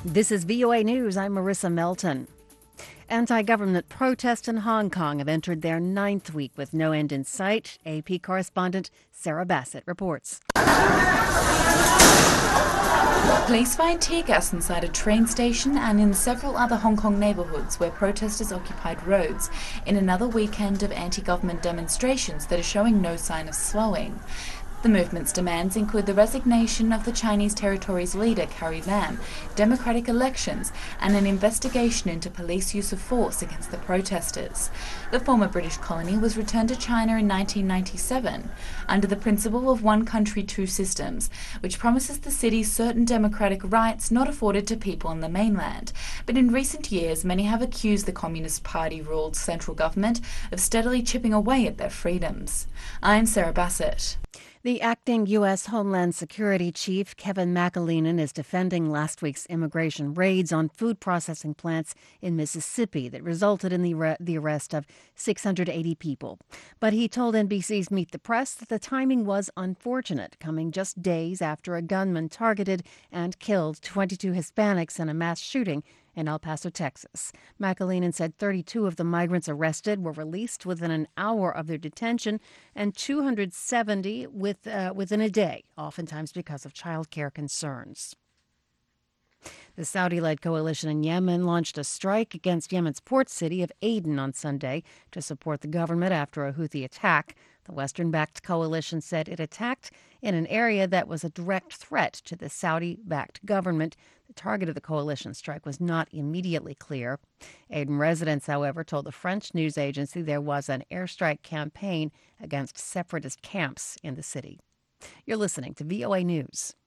This is VOA News. I'm Marissa Melton. Anti-government protests in Hong Kong have entered their ninth week with no end in sight. AP correspondent Sarah Bassett reports. Police fired tear gas inside a train station and in several other Hong Kong neighbourhoods where protesters occupied roads in another weekend of anti-government demonstrations that are showing no sign of slowing. The movement's demands include the resignation of the Chinese territory's leader, Carrie Lam, democratic elections, and an investigation into police use of force against the protesters. The former British colony was returned to China in 1997 under the principle of one country, two systems, which promises the city certain democratic rights not afforded to people on the mainland. But in recent years, many have accused the Communist Party-ruled central government of steadily chipping away at their freedoms. I'm Sarah Bassett. The acting U.S. Homeland Security Chief, Kevin McAleenan, is defending last week's immigration raids on food processing plants in Mississippi that resulted in the arrest of 680 people. But he told NBC's Meet the Press that the timing was unfortunate, coming just days after a gunman targeted and killed 22 Hispanics in a mass shooting in El Paso, Texas. McAleenan said 32 of the migrants arrested were released within an hour of their detention and 270 within a day, oftentimes because of child care concerns. The Saudi-led coalition in Yemen launched a strike against Yemen's port city of Aden on Sunday to support the government after a Houthi attack. The Western-backed coalition said it attacked in an area that was a direct threat to the Saudi-backed government. The target of the coalition strike was not immediately clear. Aden residents, however, told the French news agency there was an airstrike campaign against separatist camps in the city. You're listening to VOA News.